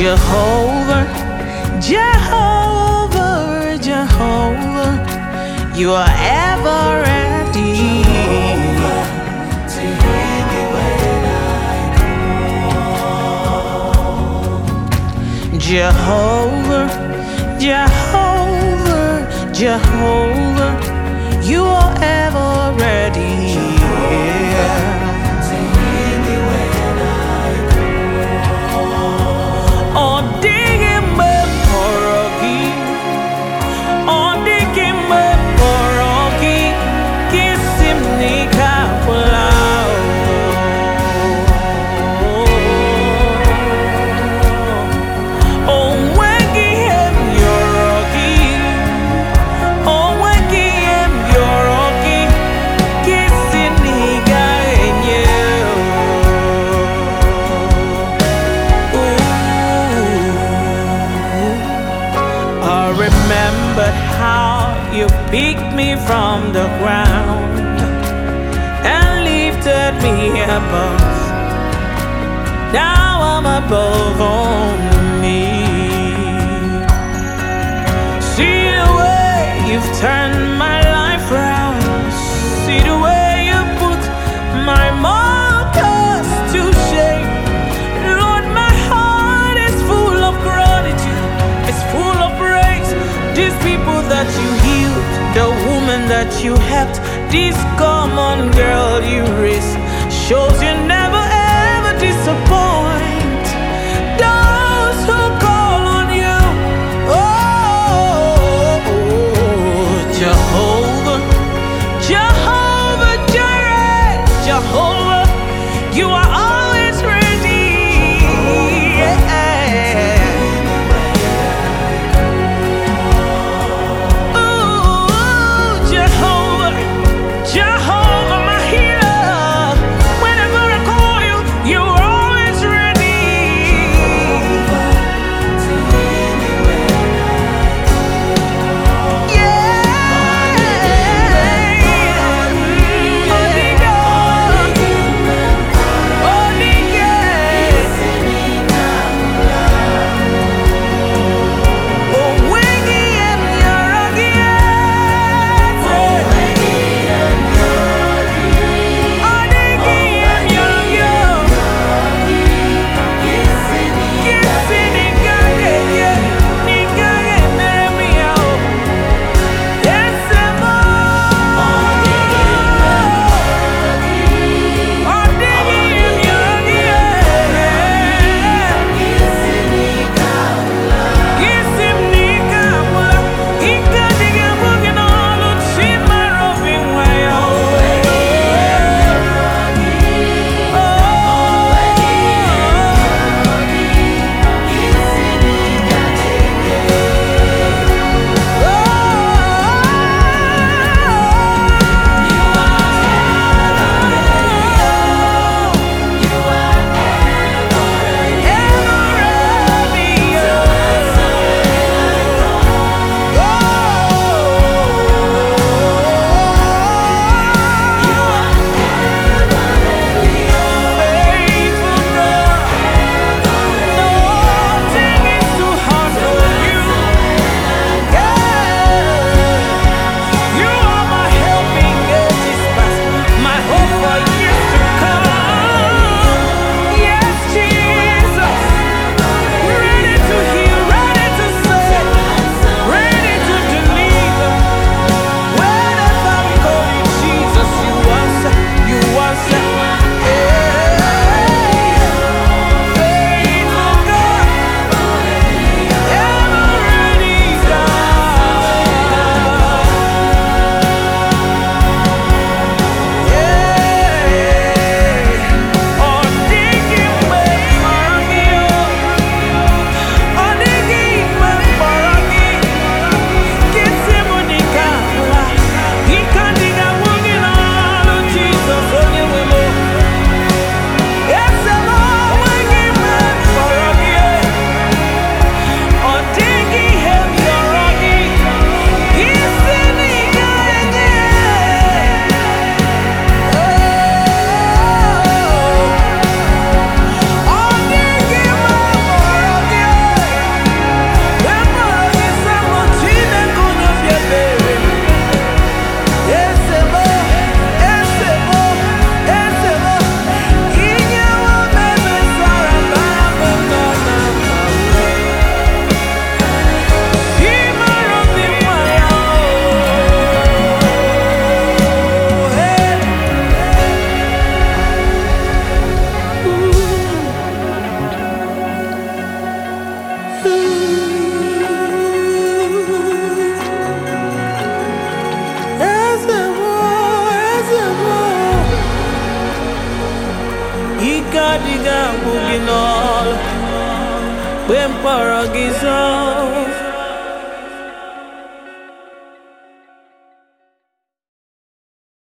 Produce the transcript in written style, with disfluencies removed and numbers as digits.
Jehovah, Jehovah, Jehovah, you are ever ready. To hear me when I call. Jehovah, Jehovah, Jehovah, you are ever ready. Remembered how you picked me from the ground and lifted me above. Now I'm above only. See the way you've turned my life around. See the way you put my mockers to shame. Lord, my heart is full of gratitude. It's full of praise. These people that you healed, the woman that you helped, this common girl you raised, shows you never ever disappoint those who call on you. Oh, Jehovah, Jehovah Jireh, Jehovah, you are always ready. Yeah. diga bugin all. When Paragiso.